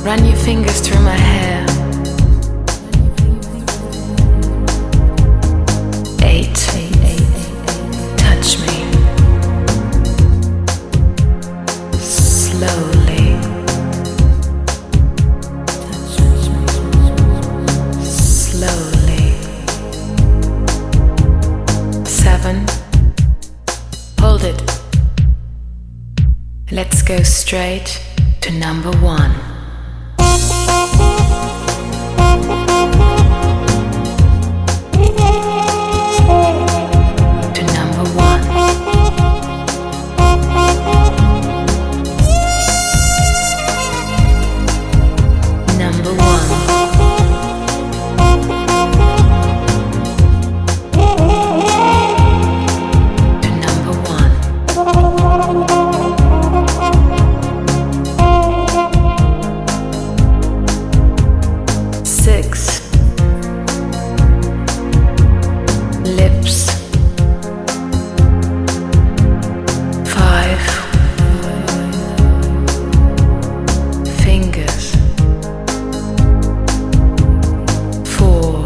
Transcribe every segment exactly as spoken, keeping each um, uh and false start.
Run your fingers through my hair. Eight. Touch me. Slowly. Slowly. Seven. Hold it. Let's go straight to number one. To number one. Number one. To number one. Six. Lips. Five. Fingers. Four.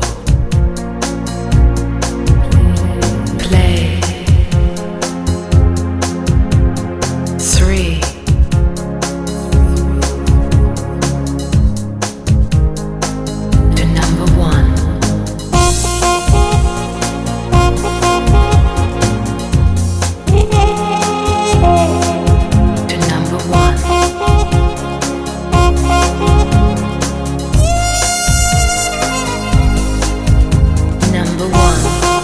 Play. Three. To number one. To number one. Number one.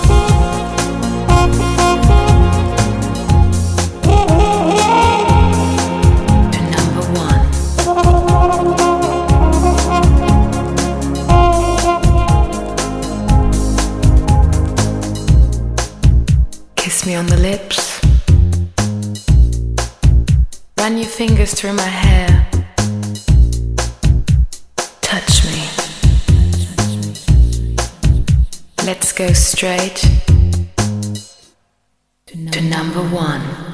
To number one. Kiss me on the lips. Run your fingers through my hair. Touch me. Let's go straight to number one.